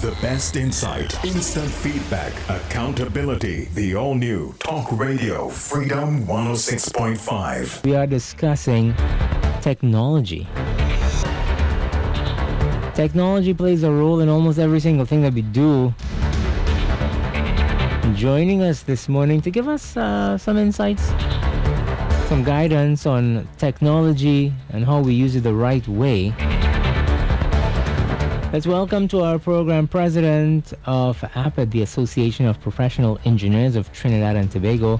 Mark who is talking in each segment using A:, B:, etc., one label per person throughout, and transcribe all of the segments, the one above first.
A: The best insight, instant feedback, accountability. The all-new Talk Radio Freedom 106.5.
B: We are discussing technology. Technology plays a role in almost every single thing that we do. Joining us this morning to give us some insights, some guidance on technology and how we use it the right way. Let's welcome to our program President of APET, the Association of Professional Engineers of Trinidad and Tobago.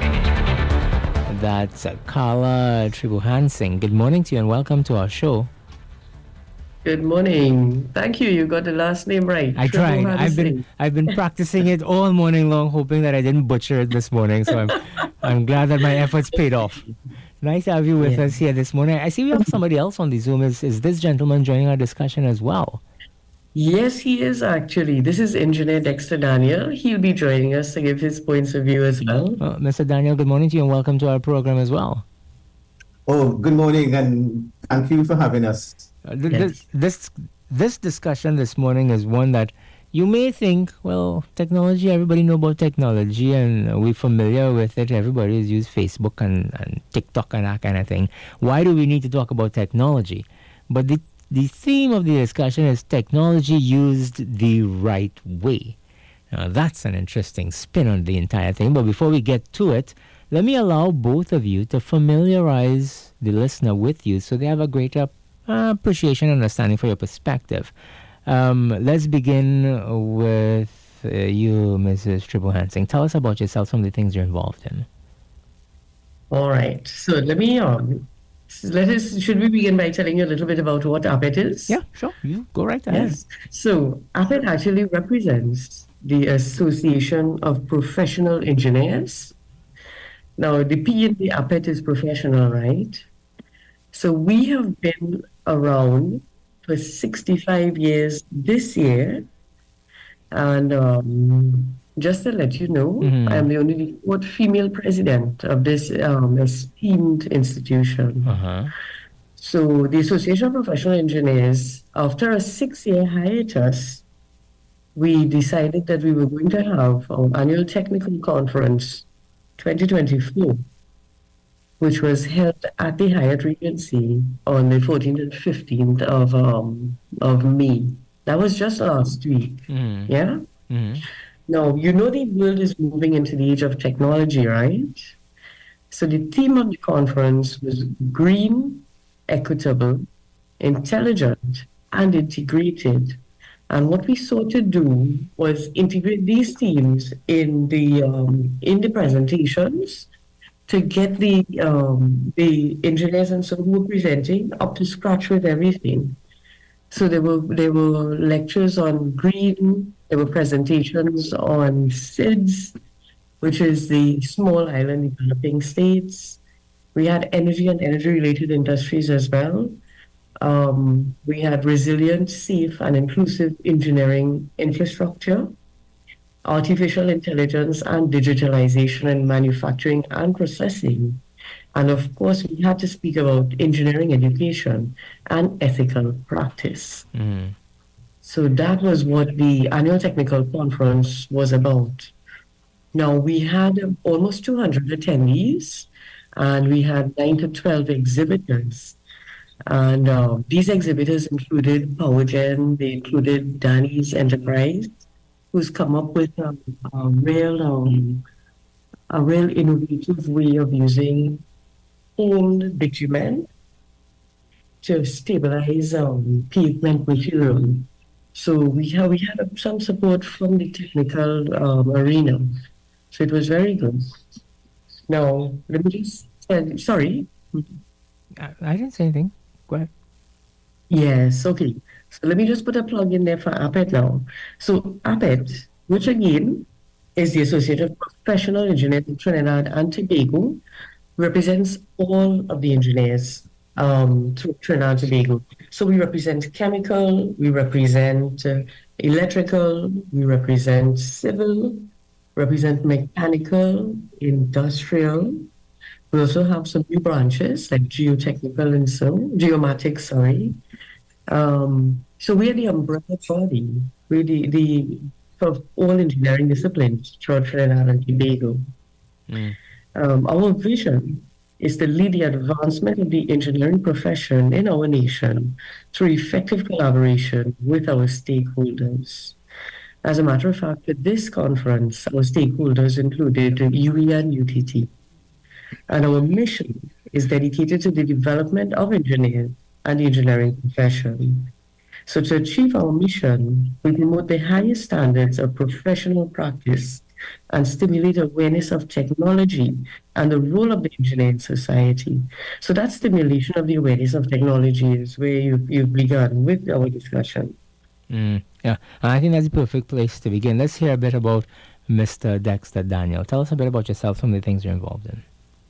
B: That's Carla Tribuhansing. Good morning to you and welcome to our show.
C: Good morning. Thank you. You got the last name right.
B: I tried. I've been practicing it all morning long, hoping that I didn't butcher it this morning. So I'm glad that my efforts paid off. Nice to have you with us here this morning. I see we have somebody else on the Zoom. Is this gentleman joining our discussion as well?
C: Yes, he is actually. This is Engineer Dexter Daniel. He'll be joining us to give his points of view as well.
B: Mr. Daniel, good morning to you and welcome to our program as well.
D: Oh, good morning and thank you for having us.
B: This discussion this morning is one that you may think, well, technology, everybody know about technology and we're familiar with it. Everybody has used Facebook and TikTok and that kind of thing. Why do we need to talk about technology? But the theme of the discussion is technology used the right way. Now, that's an interesting spin on the entire thing. But before we get to it, let me allow both of you to familiarize the listener with you so they have a greater appreciation and understanding for your perspective. Let's begin with you, Mrs. Tribuhansing. Tell us about yourself, some of the things you're involved in.
C: All right. So let me should we begin by telling you a little bit about what APET is?
B: Yeah, sure. You go right ahead.
C: Yes. So APET actually represents the Association of Professional Engineers. Now, the P in the APET is professional, right? So we have been around for 65 years this year. And just to let you know, I am the only fourth female president of this esteemed institution. So the Association of Professional Engineers, after a 6-year hiatus, we decided that we were going to have our annual technical conference 2024, which was held at the Hyatt Regency on the 14th and 15th of May. That was just last week. Yeah? Now, you know the world is moving into the age of technology, right? So the theme of the conference was green, equitable, intelligent, and integrated. And what we sought to do was integrate these themes in the presentations to get the engineers and so who were presenting up to scratch with everything. So there were lectures on green, there were presentations on SIDS, which is the Small Island Developing States. We had energy and energy-related industries as well. We had resilient, safe, and inclusive engineering infrastructure, artificial intelligence and digitalization in manufacturing and processing. And of course, we had to speak about engineering education and ethical practice. So that was what the annual technical conference was about. Now, we had almost 200 attendees, and we had 9 to 12 exhibitors. And these exhibitors included PowerGen, they included Danny's Enterprise, who's come up with a real innovative way of using old bitumen to stabilize pavement material. So we had some support from the technical arena. So it was very good. Now, let me just sorry.
B: I didn't say anything. Go ahead.
C: Yes, okay. So let me just put a plug in there for APET now. So APET, which again is the Association of Professional Engineers in Trinidad and Tobago, represents all of the engineers through Trinidad and Tobago. So we represent chemical, we represent electrical, we represent civil, represent mechanical, industrial. We also have some new branches like geotechnical and geomatics, sorry. So we are the umbrella body for all engineering disciplines throughout Trinidad and Tobago. Our vision is to lead the advancement of the engineering profession in our nation through effective collaboration with our stakeholders. As a matter of fact, at this conference, our stakeholders included UE and UTT. And our mission is dedicated to the development of engineers and the engineering profession. So to achieve our mission, we promote the highest standards of professional practice and stimulate awareness of technology and the role of the engineer in society. So that stimulation of the awareness of technology is where you've begun with our discussion.
B: Yeah, and I think that's the perfect place to begin. Let's hear a bit about Mr. Dexter Daniel. Tell us a bit about yourself, some of the things you're involved in.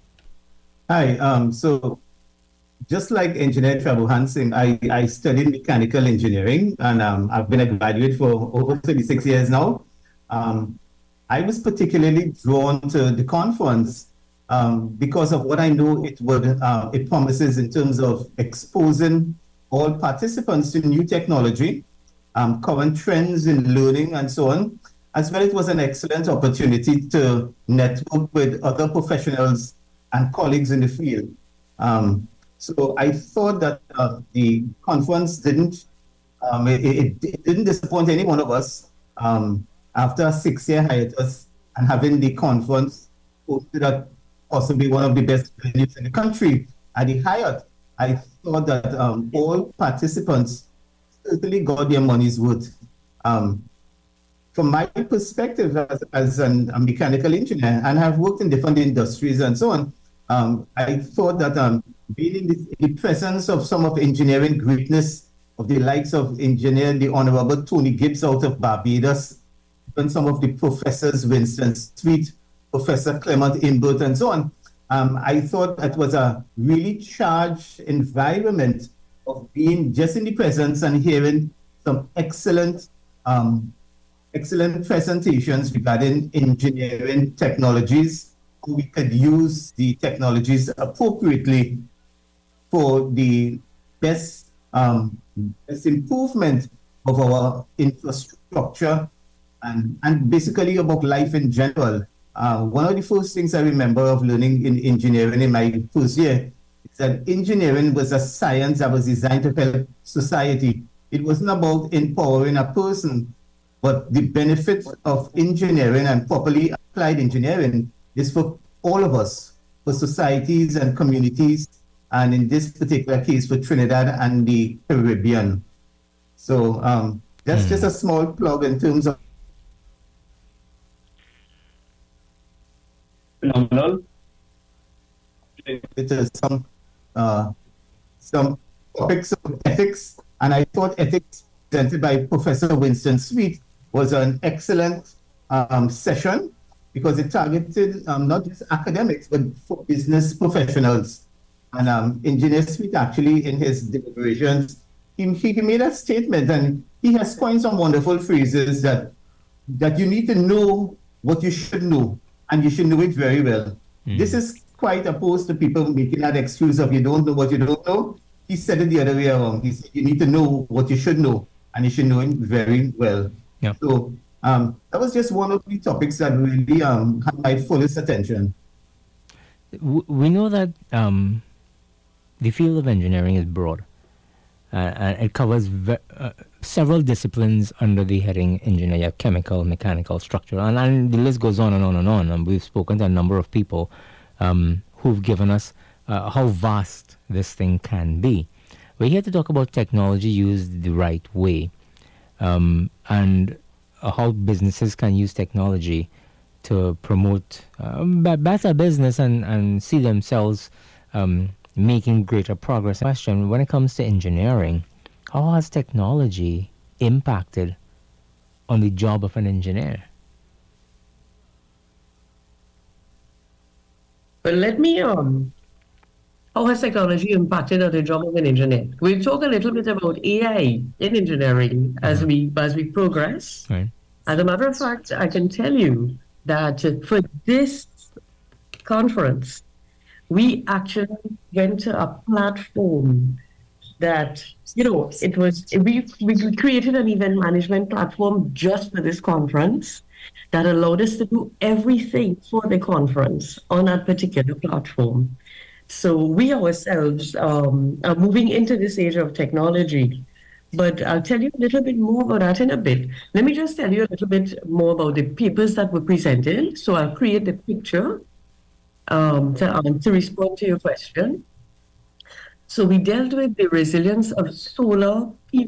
D: Hi, so just like Engineer Trabuhan Singh, I studied mechanical engineering, and I've been a graduate for over 36 years now. I was particularly drawn to the conference because of what I know it promises in terms of exposing all participants to new technology, current trends in learning and so on. As well, it was an excellent opportunity to network with other professionals and colleagues in the field. So I thought that the conference didn't disappoint any one of us. After a 6-year hiatus and having the conference hosted at possibly one of the best venues in the country at the Hyatt, I thought that all participants certainly got their money's worth. From my perspective as a mechanical engineer, and have worked in different industries and so on, I thought that being in the presence of some of engineering greatness, of the likes of engineer, the Honorable Tony Gibbs out of Barbados, and some of the professors, Winston Sweet, Professor Clement Imbert, and so on, I thought that was a really charged environment of being just in the presence and hearing some excellent presentations regarding engineering technologies. We could use the technologies appropriately for the best improvement of our infrastructure and basically about life in general. One of the first things I remember of learning in engineering in my first year is that engineering was a science that was designed to help society. It wasn't about empowering a person, but the benefit of engineering and properly applied engineering is for all of us, for societies and communities, and in this particular case for Trinidad and the Caribbean. So that's just a small plug in terms of phenomenal. It is some topics of ethics, and I thought ethics presented by Professor Winston Sweet was an excellent session because it targeted not just academics but for business professionals. And Engineer Sweet actually in his deliberations, he made a statement, and he has coined some wonderful phrases that you need to know what you should know, and you should know it very well. This is quite opposed to people making that excuse of you don't know what you don't know. He said it the other way around. He said you need to know what you should know, and you should know it very well.
B: Yeah.
D: So that was just one of the topics that really had my fullest attention.
B: We know that the field of engineering is broad, and it covers several disciplines under the heading engineer. You have chemical, mechanical, structural, and the list goes on and on and on. And we've spoken to a number of people who've given us how vast this thing can be. We're here to talk about technology used the right way, and how businesses can use technology to promote better business and see themselves making greater progress. Question: when it comes to engineering, how has technology impacted on the job of an engineer?
C: Well, let me how has technology impacted on the job of an engineer? We'll talk a little bit about AI in engineering as we progress.
B: Right.
C: As a matter of fact, I can tell you that for this conference, we actually went to a platform that, we created an event management platform just for this conference that allowed us to do everything for the conference on that particular platform. So we ourselves are moving into this age of technology. But I'll tell you a little bit more about that in a bit. Let me just tell you a little bit more about the papers that were presented. So I'll create the picture to respond to your question. So we dealt with the resilience of solar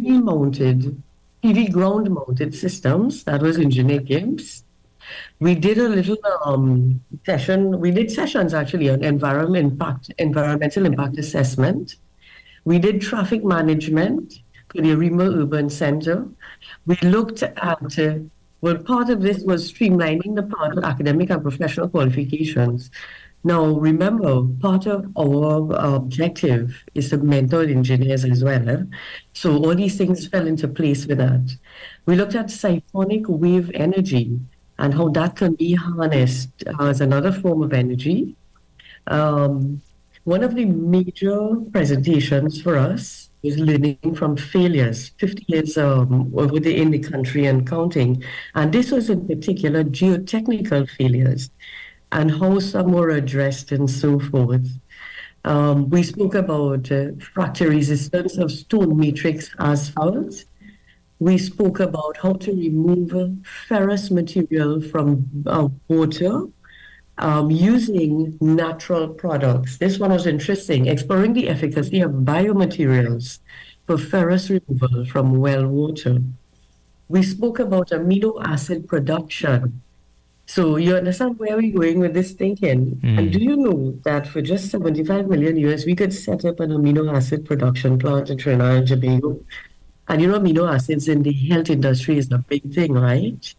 C: PV ground-mounted systems. That was Engineer Gibbs. We did a little session. We did sessions actually on environmental impact assessment. We did traffic management for the Arima Urban Center. We looked at, part of this was streamlining the part of academic and professional qualifications. Now, remember, part of our objective is to mentor engineers as well. So all these things fell into place with that. We looked at siphonic wave energy and how that can be harnessed as another form of energy. One of the major presentations for us was learning from failures, 50 years in the country and counting. And this was in particular geotechnical failures and how some were addressed and so forth. We spoke about fracture resistance of stone matrix asphalt. We spoke about how to remove ferrous material from water using natural products. This one was interesting, exploring the efficacy of biomaterials for ferrous removal from well water. We spoke about amino acid production. So you understand where we're going with this thinking. And do you know that for just 75 million US, we could set up an amino acid production plant in Trinidad and Tobago? And amino acids in the health industry is a big thing, right?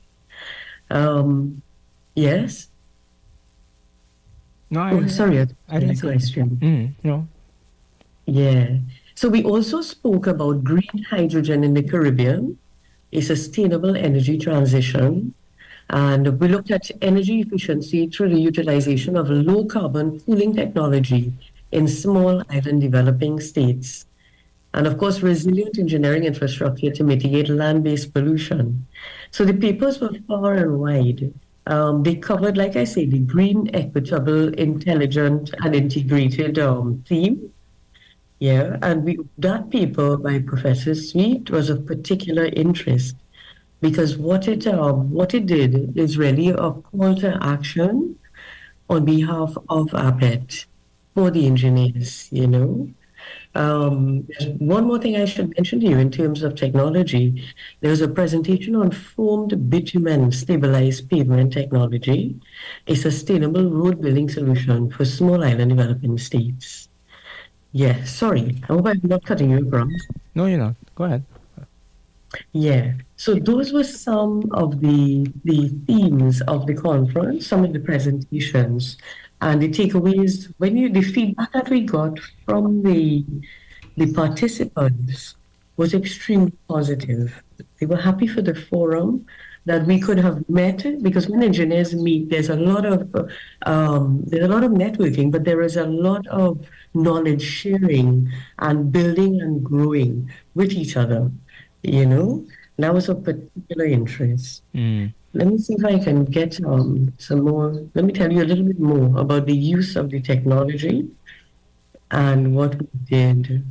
C: Yes?
B: No,
C: sorry,
B: I didn't see
C: question.
B: No.
C: Yeah. So we also spoke about green hydrogen in the Caribbean, a sustainable energy transition. And we looked at energy efficiency through the utilization of low carbon cooling technology in small island developing states. And of course, resilient engineering infrastructure to mitigate land-based pollution. So the papers were far and wide. They covered, like I say, the green, equitable, intelligent, and integrated theme. Yeah, and that paper by Professor Sweet was of particular interest because what it did is really a call to action on behalf of APET for the engineers, One more thing I should mention to you in terms of technology, there was a presentation on foamed bitumen stabilized pavement technology, a sustainable road building solution for small island developing states. Yeah, sorry, I hope I'm not cutting you across.
B: No, you're not. Go ahead.
C: Yeah, so those were some of the themes of the conference, some of the presentations. And the takeaways, the feedback that we got from the participants was extremely positive. They were happy for the forum that we could have met, because when engineers meet, there's a lot of networking, but there is a lot of knowledge sharing and building and growing with each other. That was of particular interest. Let me see if I can get some more. Let me tell you a little bit more about the use of the technology and what we did.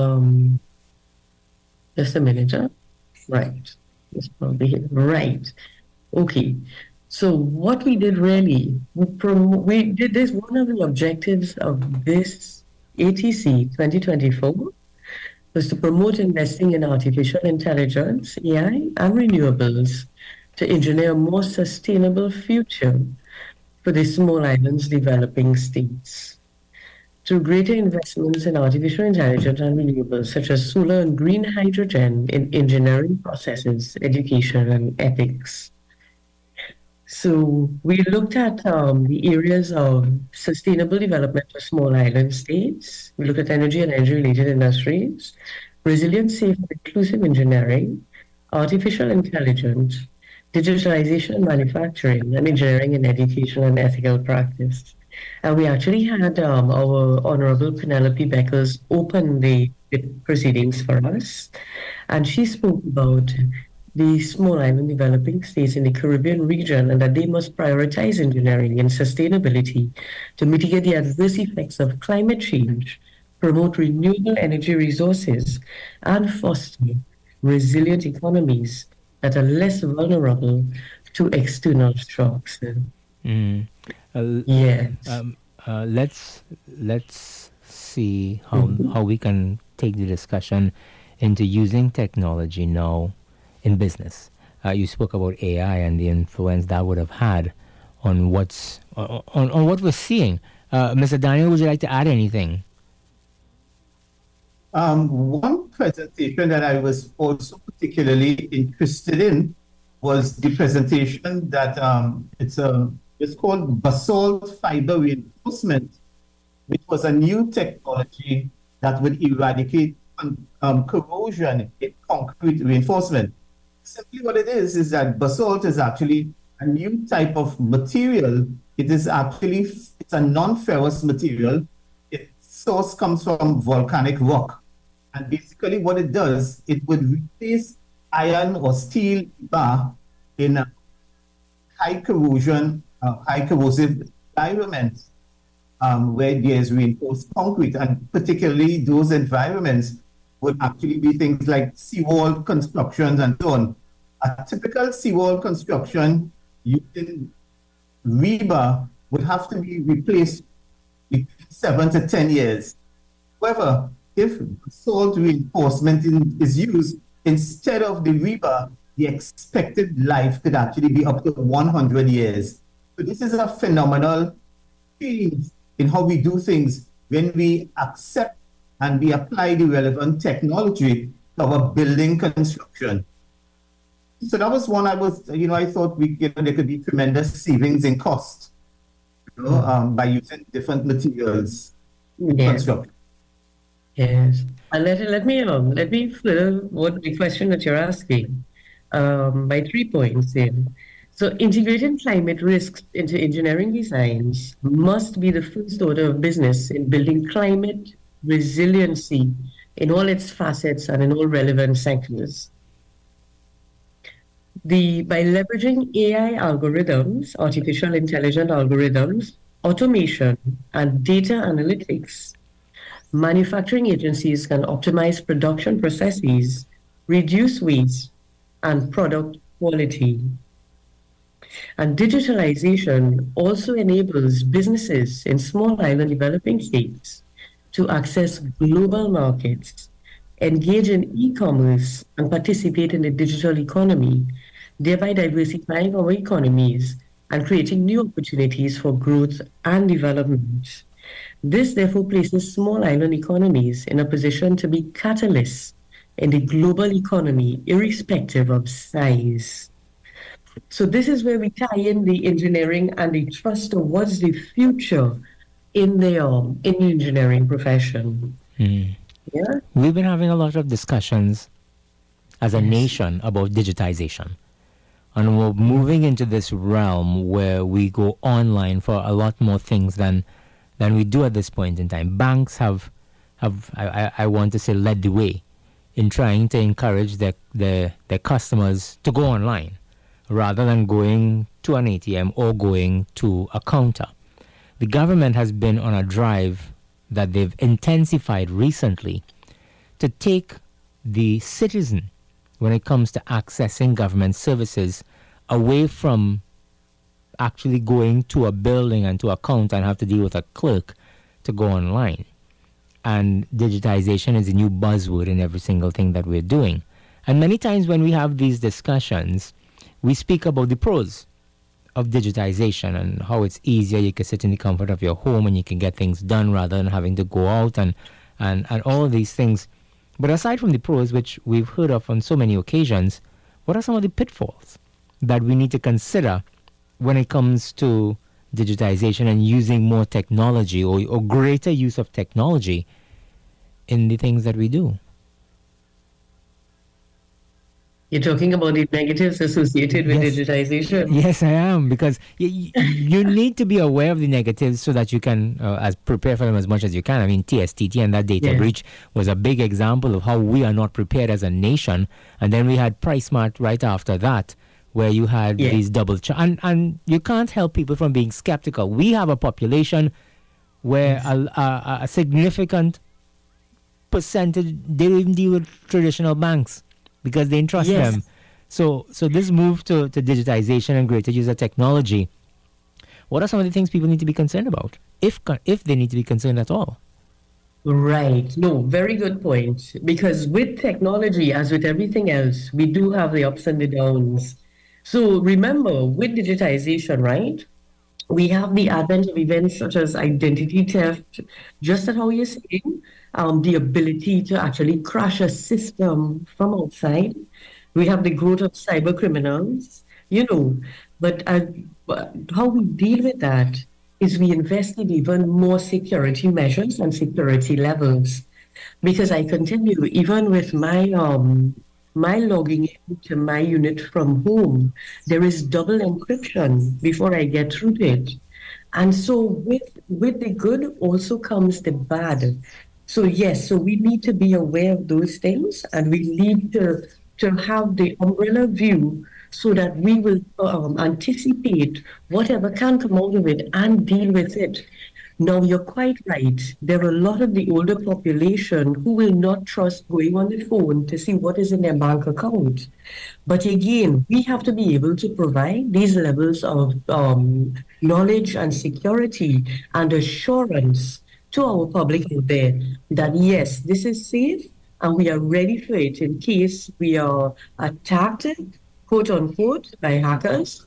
C: Just a minute, huh? Right. It's probably here. Right. Okay. So what we did really, we did this. One of the objectives of this ATC 2024 was to promote investing in artificial intelligence, AI, and renewables to engineer a more sustainable future for the small islands developing states. Through greater investments in artificial intelligence and renewables, such as solar and green hydrogen in engineering processes, education, and ethics. So we looked at the areas of sustainable development for small island states. We looked at energy and energy-related industries, resilient, safe, and inclusive engineering, artificial intelligence, digitalization and manufacturing, and engineering and education and ethical practice. And we actually had our Honorable Penelope Beckers open the proceedings for us. And she spoke about the small island developing states in the Caribbean region and that they must prioritize engineering and sustainability to mitigate the adverse effects of climate change, promote renewable energy resources, and foster resilient economies that are less vulnerable to external shocks. Yes.
B: Let's see how we can take the discussion into using technology now in business. You spoke about AI and the influence that would have had on what we're seeing. Mr. Daniel, would you like to add anything?
D: One presentation that I was also particularly interested in was the presentation that it's called basalt fiber reinforcement, which was a new technology that would eradicate corrosion in concrete reinforcement. Simply what it is that basalt is actually a new type of material. It's a non-ferrous material. Its source comes from volcanic rock. And basically what it does, it would replace iron or steel bar in a high corrosion, high corrosive environment where there is reinforced concrete. And particularly those environments would actually be things like seawall constructions and so on. A typical seawall construction using rebar would have to be replaced between 7 to 10 years. However, if basalt reinforcement is used instead of the rebar, the expected life could actually be up to 100 years. So this is a phenomenal change in how we do things when we accept and we apply the relevant technology to our building construction. So that was one I thought there could be tremendous savings in cost, by using different materials in construction.
C: Yes, and let me fill what the question that you're asking by 3 points in. So integrating climate risks into engineering designs must be the first order of business in building climate resiliency in all its facets and in all relevant sectors. By leveraging AI algorithms, artificial intelligence algorithms, automation, and data analytics, manufacturing agencies can optimize production processes, reduce waste, and product quality. And digitalization also enables businesses in small island developing states to access global markets, engage in e-commerce, and participate in the digital economy, thereby diversifying our economies and creating new opportunities for growth and development. This therefore places small island economies in a position to be catalysts in the global economy, irrespective of size. So this is where we tie in the engineering and the trust towards the future in the engineering profession. Yeah?
B: We've been having a lot of discussions as a nation about digitization. And we're moving into this realm where we go online for a lot more things than we do at this point in time. Banks have I want to say, led the way in trying to encourage their customers to go online rather than going to an ATM or going to a counter. The government has been on a drive that they've intensified recently to take the citizen, when it comes to accessing government services, away from actually going to a building and to a counter and have to deal with a clerk to go online. And digitization is a new buzzword in every single thing that we're doing. And many times when we have these discussions, we speak about the pros of digitization and how it's easier. You can sit in the comfort of your home and you can get things done rather than having to go out and all of these things. But aside from the pros, which we've heard of on so many occasions, what are some of the pitfalls that we need to consider when it comes to digitization and using more technology or greater use of technology in the things that we do?
C: You're talking about the negatives associated with digitization.
B: Yes, I am, because you need to be aware of the negatives so that you can prepare for them as much as you can. I mean, TSTT and that data breach was a big example of how we are not prepared as a nation. And then we had PriceSmart right after that, where you had these double and you can't help people from being skeptical. We have a population where a significant percentage, they don't even deal with traditional banks because they entrust them. So this move to digitization and greater use of technology, what are some of the things people need to be concerned about, if they need to be concerned at all?
C: Right. No, very good point. Because with technology, as with everything else, we do have the ups and the downs. So remember, with digitization, right, we have the advent of events such as identity theft, just at how you're saying, the ability to actually crash a system from outside. We have the growth of cyber criminals, but how we deal with that is we invest in even more security measures and security levels. Because I continue, even with my logging into my unit from home, there is double encryption before I get through to it. And so with the good also comes the bad. So yes, so we need to be aware of those things, and we need to have the umbrella view so that we will anticipate whatever can come out of it and deal with it. Now, you're quite right. There are a lot of the older population who will not trust going on the phone to see what is in their bank account. But again, we have to be able to provide these levels of knowledge and security and assurance to our public out there that, yes, this is safe and we are ready for it in case we are attacked, quote unquote, by hackers.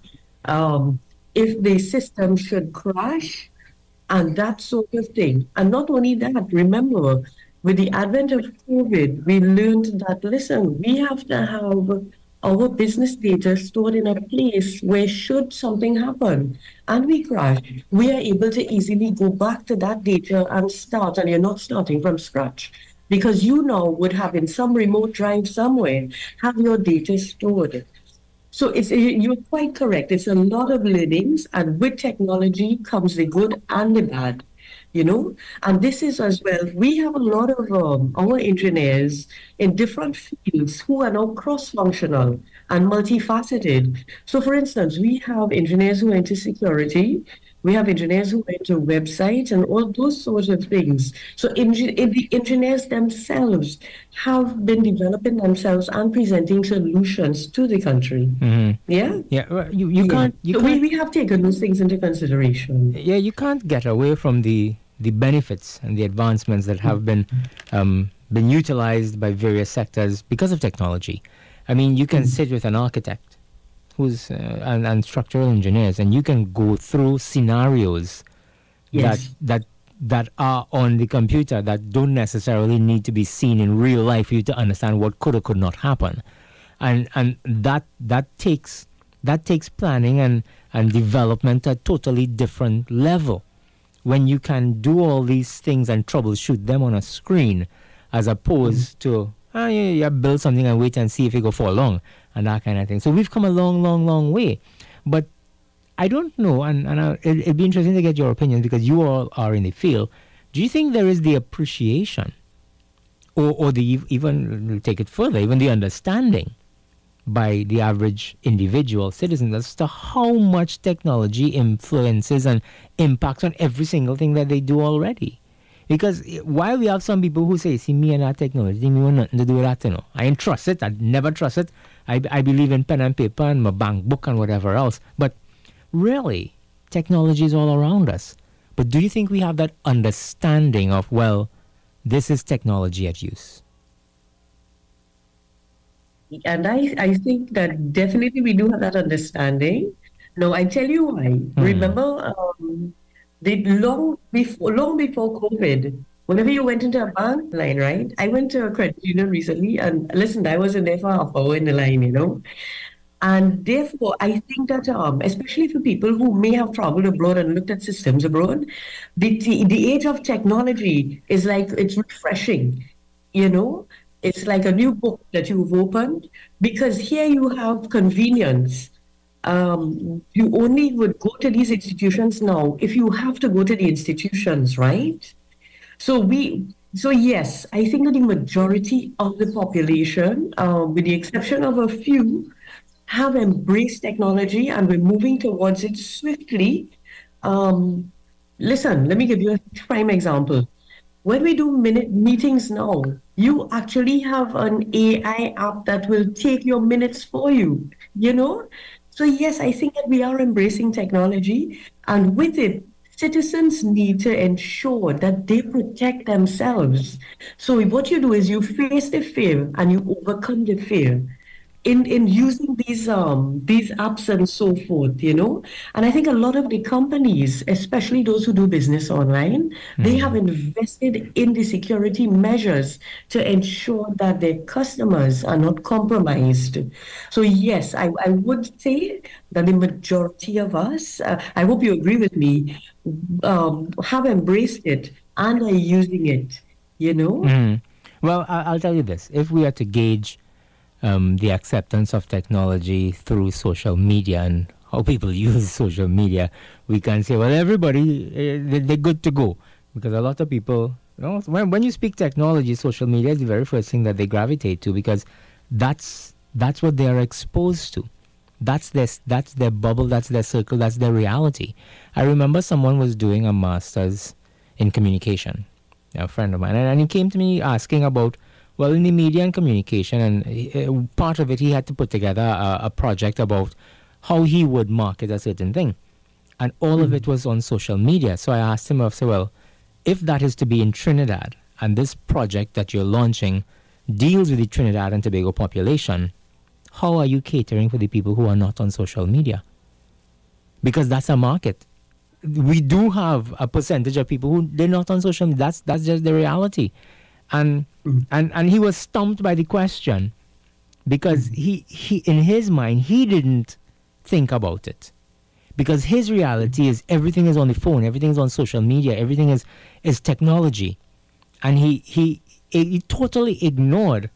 C: If the system should crash, and that sort of thing. And not only that, remember, with the advent of COVID, we learned that, listen, we have to have our business data stored in a place where should something happen and we crash, we are able to easily go back to that data and start, and you're not starting from scratch. Because you now would have in some remote drive somewhere, have your data stored. So you're quite correct. It's a lot of learnings, and with technology comes the good and the bad, And this is as well, we have a lot of our engineers in different fields who are now cross-functional and multifaceted. So for instance, we have engineers who are into security, we have engineers who are into websites and all those sorts of things. So the engineers themselves have been developing themselves and presenting solutions to the country.
B: Mm-hmm.
C: Yeah?
B: Yeah, well, you can't...
C: We have taken those things into consideration.
B: Yeah, you can't get away from the benefits and the advancements that have been utilized by various sectors because of technology. I mean, you can sit with an architect who's and structural engineers, and you can go through scenarios that are on the computer that don't necessarily need to be seen in real life for you to understand what could or could not happen, and that takes planning and development at a totally different level when you can do all these things and troubleshoot them on a screen, as opposed to build something and wait and see if it go for long and that kind of thing. So we've come a long, long, long way. But I don't know, and it'd be interesting to get your opinion because you all are in the field. Do you think there is the appreciation or the even take it further, even the understanding by the average individual citizen as to how much technology influences and impacts on every single thing that they do already? Because while we have some people who say, see, me and that technology, me want nothing to do with that, I ain't trust it, I'd never trust it. I believe in pen and paper and my bank book and whatever else. But really, technology is all around us. But do you think we have that understanding of, well, this is technology at use?
C: And I think that definitely we do have that understanding. No, I tell you why. Remember, long before COVID, whenever you went into a bank line, right? I went to a credit union recently, and listen, I was in there for half an hour in the line, And therefore, I think that, especially for people who may have traveled abroad and looked at systems abroad, the age of technology is like, it's refreshing, It's like a new book that you've opened, because here you have convenience. You only would go to these institutions now if you have to go to the institutions, right? So yes, I think that the majority of the population, with the exception of a few, have embraced technology, and we're moving towards it swiftly. Listen, let me give you a prime example. When we do meetings now, you actually have an AI app that will take your minutes for you, you know? So yes, I think that we are embracing technology, and with it, citizens need to ensure that they protect themselves. So what you do is you face the fear and you overcome the fear in using these apps and so forth, you know. And I think a lot of the companies, especially those who do business online, they have invested in the security measures to ensure that their customers are not compromised. So yes, I would say that the majority of us, I hope you agree with me, have embraced it and are using it, you know.
B: Well, I'll tell you this: if we are to gauge the acceptance of technology through social media and how people use social media, we can say, well, everybody, they're good to go. Because a lot of people, you know, when you speak technology, social media is the very first thing that they gravitate to, because that's what they are exposed to. That's their bubble, that's their circle, that's their reality. I remember someone was doing a master's in communication, a friend of mine, and he came to me asking about, well, in the media and communication, and part of it, he had to put together a project about how he would market a certain thing. And all of it was on social media. So I asked him, I said, well, if that is to be in Trinidad, and this project that you're launching deals with the Trinidad and Tobago population, how are you catering for the people who are not on social media? Because that's a market. We do have a percentage of people who, they're not on social media. That's just the reality. And he was stumped by the question, because he in his mind, he didn't think about it, because his reality is everything is on the phone, everything is on social media, everything is technology, and he totally ignored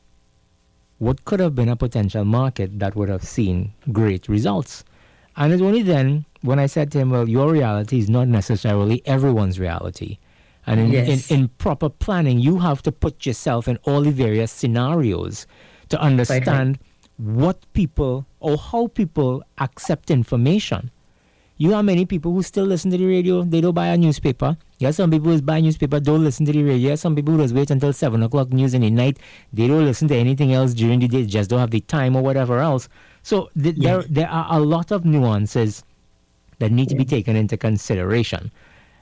B: what could have been a potential market that would have seen great results. And it's only then when I said to him, well, your reality is not necessarily everyone's reality. And in proper planning, you have to put yourself in all the various scenarios to understand what people or how people accept information. You have many people who still listen to the radio, they don't buy a newspaper. You have some people who buy a newspaper, don't listen to the radio. You have some people who just wait until 7 o'clock news in the night. They don't listen to anything else during the day, just don't have the time or whatever else. So there are a lot of nuances that need to be taken into consideration.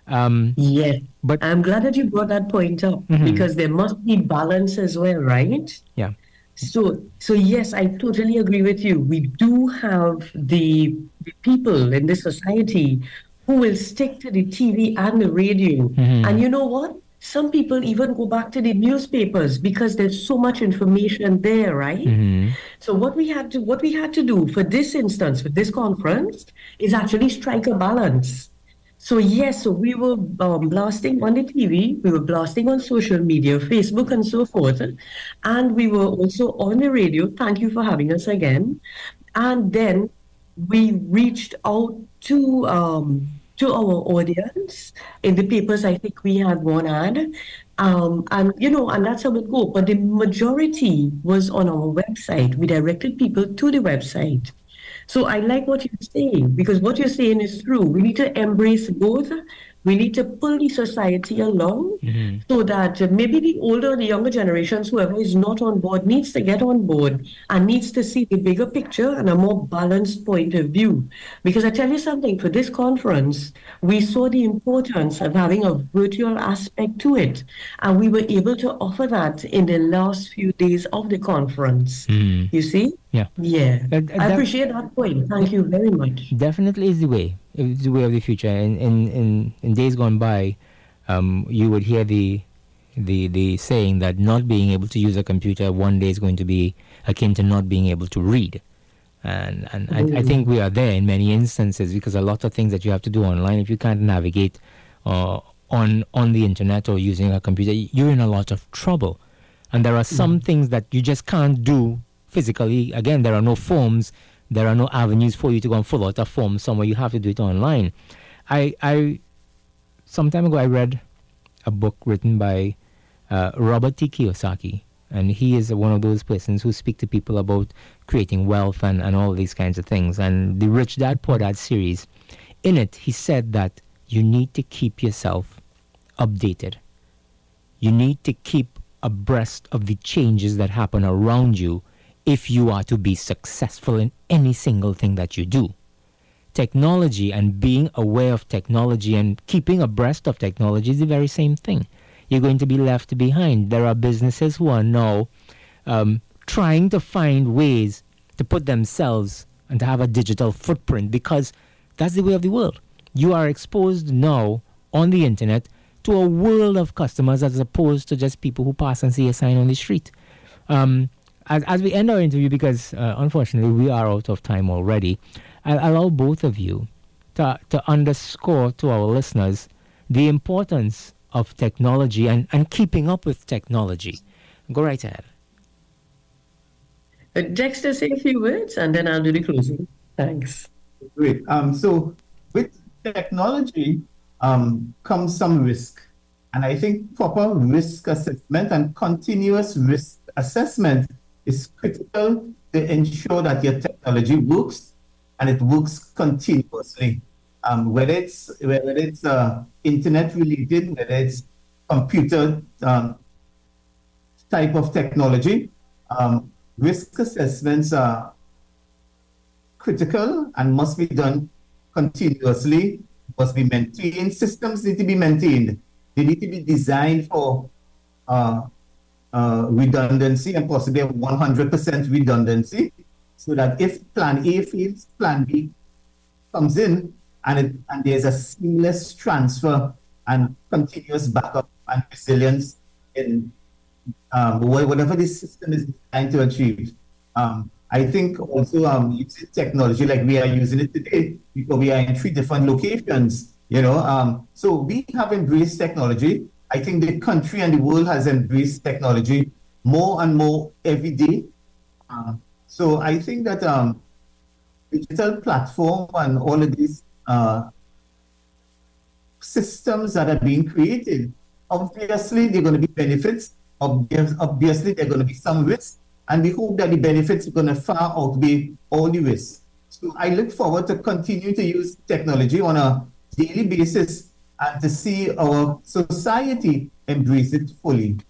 C: Yes, but I'm glad that you brought that point up, because there must be balance as well, right?
B: Yeah.
C: So yes, I totally agree with you. We do have the people in this society who will stick to the TV and the radio. And you know what? Some people even go back to the newspapers because there's so much information there, right? So what we had to do for this instance, for this conference, is actually strike a balance. So yes, so we were blasting on the TV, we were blasting on social media, Facebook and so forth, and we were also on the radio. Thank you for having us again. And then we reached out to our audience. In the papers, I think we had one ad, and you know, and that's how it goes. But the majority was on our website. We directed people to the website. So I like what you're saying, because what you're saying is true. We need to embrace both. We need to pull the society along so that maybe the older, the younger generations, whoever is not on board, needs to get on board and needs to see the bigger picture and a more balanced point of view. Because I tell you something, for this conference, we saw the importance of having a virtual aspect to it. And we were able to offer that in the last few days of the conference. You see?
B: Yeah.
C: I appreciate that point. Thank you very much.
B: Definitely is the way. It's the way of the future. In days gone by, you would hear the saying that not being able to use a computer one day is going to be akin to not being able to read. And I think we are there in many instances, because a lot of things that you have to do online, if you can't navigate on the internet or using a computer, you're in a lot of trouble. And there are some things that you just can't do physically. Again, there are no forms. There are no avenues for you to go and fill out a form somewhere. You have to do it online. Some time ago, I read a book written by Robert T. Kiyosaki. And he is one of those persons who speak to people about creating wealth and all these kinds of things. And the Rich Dad Poor Dad series, in it, he said that you need to keep yourself updated. You need to keep abreast of the changes that happen around you if you are to be successful in any single thing that you do. Technology and being aware of technology and keeping abreast of technology is the very same thing. You're going to be left behind. There are businesses who are now trying to find ways to put themselves and to have a digital footprint, because that's the way of the world. You are exposed now on the internet to a world of customers as opposed to just people who pass and see a sign on the street. As we end our interview, because unfortunately we are out of time already, I'll allow both of you to underscore to our listeners the importance of technology and keeping up with technology. Go right ahead.
C: Dexter, say a few words and then I'll do the closing. Thanks.
D: Great. So with technology comes some risk. And I think proper risk assessment and continuous risk assessment is critical to ensure that your technology works and it works continuously. Whether it's internet related, whether it's computer type of technology, risk assessments are critical and must be done continuously, must be maintained. Systems need to be maintained. They need to be designed for redundancy and possibly 100% redundancy, so that if plan A fails, plan B comes in, and there's a seamless transfer and continuous backup and resilience in whatever this system is designed to achieve. I think also using technology like we are using it today, because we are in 3 different locations, so we have embraced technology. I think the country and the world has embraced technology more and more every day. So I think that digital platform and all of these systems that are being created, obviously there are going to be benefits. Obviously there are going to be some risks, and we hope that the benefits are going to far outweigh all the risks. So I look forward to continue to use technology on a daily basis and to see our society embrace it fully.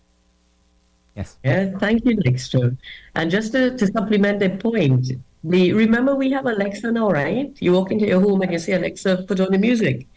B: Yes.
C: Yeah, thank you, Dexter. And just to supplement that point, remember we have Alexa now, right? You walk into your home and you say, Alexa, put on the music.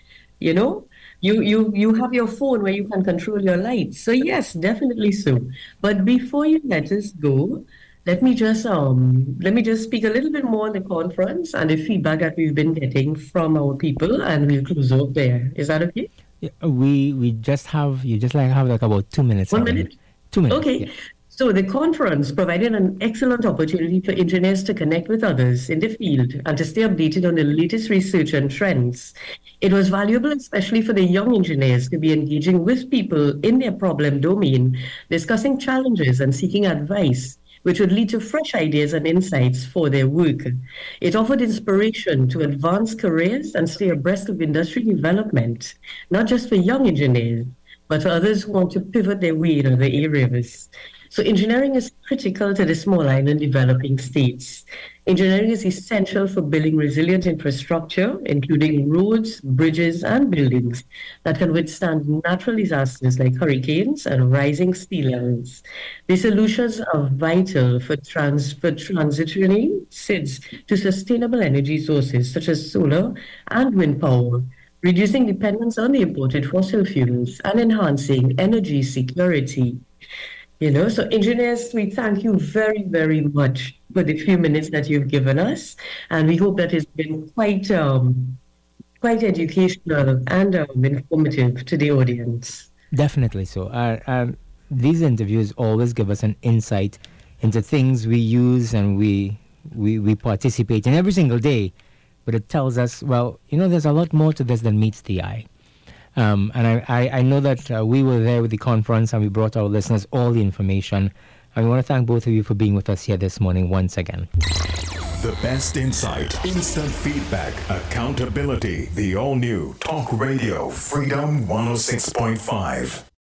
C: You have your phone where you can control your lights. So yes, definitely so. But before you let us go, let me just speak a little bit more on the conference and the feedback that we've been getting from our people, and we'll close out there. Is that okay?
B: Yeah, we just have like about 2 minutes.
C: 1 minute?
B: 2 minutes.
C: Okay.
B: Yeah.
C: So the conference provided an excellent opportunity for engineers to connect with others in the field and to stay updated on the latest research and trends. It was valuable, especially for the young engineers, to be engaging with people in their problem domain, discussing challenges and seeking advice, which would lead to fresh ideas and insights for their work. It offered inspiration to advance careers and stay abreast of industry development, not just for young engineers, but for others who want to pivot their way in other areas. So engineering is critical to the small island developing states. Engineering is essential for building resilient infrastructure, including roads, bridges, and buildings that can withstand natural disasters like hurricanes and rising sea levels. These solutions are vital for transitioning cities to sustainable energy sources such as solar and wind power, reducing dependence on the imported fossil fuels, and enhancing energy security. So engineers, we thank you very, very much for the few minutes that you've given us. And we hope that it's been quite educational and informative to the audience.
B: Definitely so. These interviews always give us an insight into things we use and we participate in every single day. But it tells us, well, there's a lot more to this than meets the eye. And I know that we were there with the conference and we brought our listeners all the information. And we want to thank both of you for being with us here this morning once again.
A: The best insight, instant feedback, accountability. The all-new Talk Radio Freedom 106.5.